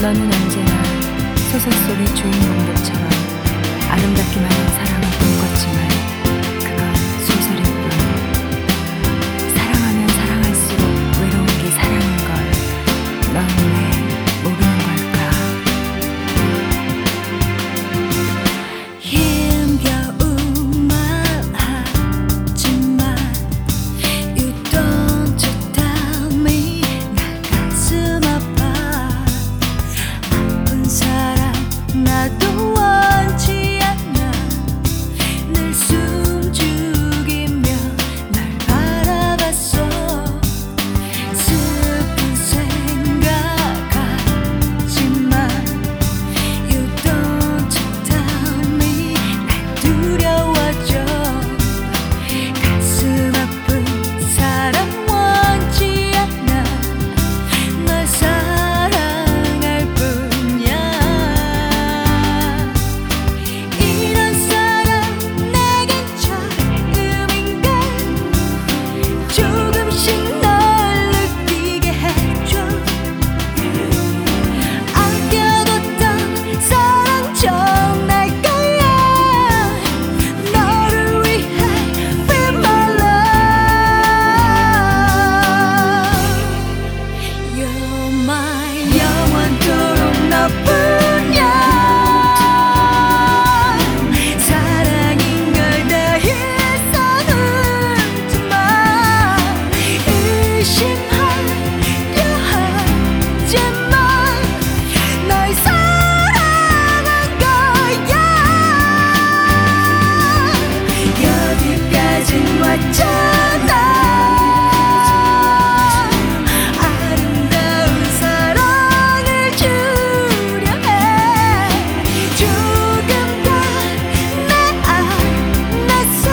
너는 언제나 소설 속의 주인공들처럼 아름답기만 한 사랑을 꿈꿨지만 그건 소설일 뿐. 사랑하면 사랑할수록 외로운 게 사랑인 걸 넌 왜 모르는 걸까? 힘겨운 말하지만 You don't tell me 날 가슴 아파. 아픈 사랑 나도 원치 않아. 늘 숨죽이며 날 바라봤어. 슬픈 생각하지만 You don't tell me 날 두려워져. 가슴 아픈 사랑 원치 않아. 널 사랑할 뿐이야. 이런 사랑 내겐 처음인데 조금씩 널 느끼게 해줘. 아껴뒀던 사랑 전할 거야. 너를 위해 Feel my love. You're my 영원토록 너뿐이야. 사랑인 걸 다 일상을지만 의심하려 하지만 널 사랑한 거야. 여기까진 왔잖아. 아름다운 사랑을 주려 해. 조금 더 내 안에서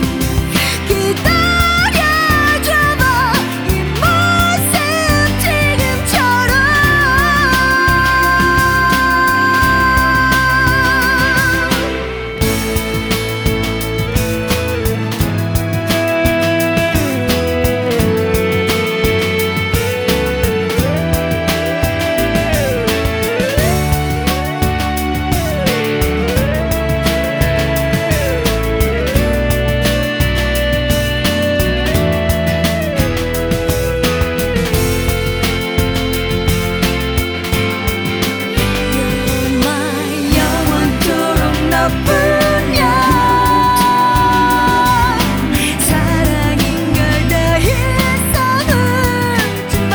기다려줘봐. 이 모습 지금처럼. You're my 영원토록 너뿐이야. 사랑인 걸 다 일상을지만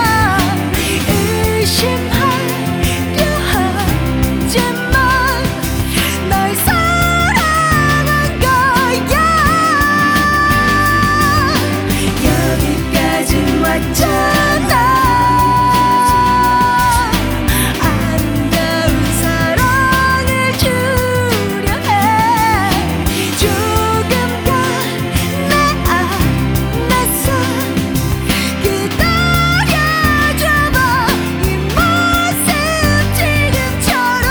의심하려 하지만 널 사랑한 거야. 여기까진 왔잖아. 아름다운 사랑을 주려 해. 조금 더 내 안에서 기다려줘봐. 이 모습 지금처럼.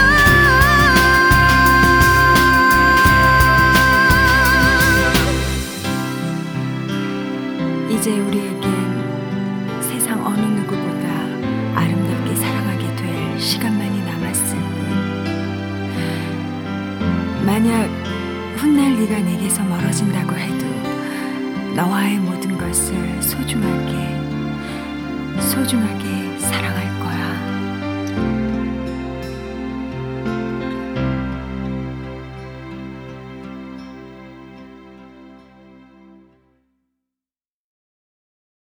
이제 우리에겐 세상 어느 누구보다 아름답게 사랑하게 될 시간만이 남았을 뿐. 만약 훗날 네가 내게서 멀어진다고 해도 너와의 모든 것을 소중하게